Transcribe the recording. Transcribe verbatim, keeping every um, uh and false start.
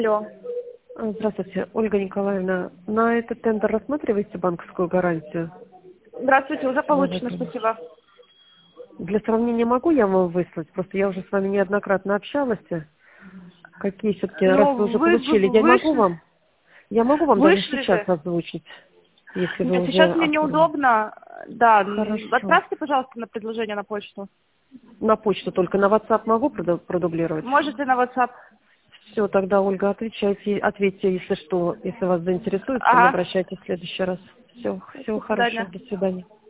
Алло. А, Здравствуйте, Ольга Николаевна. На этот тендер рассматриваете банковскую гарантию? Здравствуйте, уже На получено, закрытие. спасибо. Для сравнения могу я вам выслать? Просто я уже с вами неоднократно общалась. Какие все-таки, раз вы Ну, уже вы, получили, вы я могу вышли, вам, я могу вам даже вышли сейчас же. озвучить, если вы Нет, уже сейчас мне оформили. неудобно. Да, м, Хорошо. отправьте, пожалуйста, на предложение на почту. На почту только, на WhatsApp могу проду- продублировать? Можете на WhatsApp. Все, тогда, Ольга, отвечайте, ответьте, если что, если вас заинтересует, ко мне Ага. обращайтесь в следующий раз. Все, всего До свидания. хорошего, до свидания.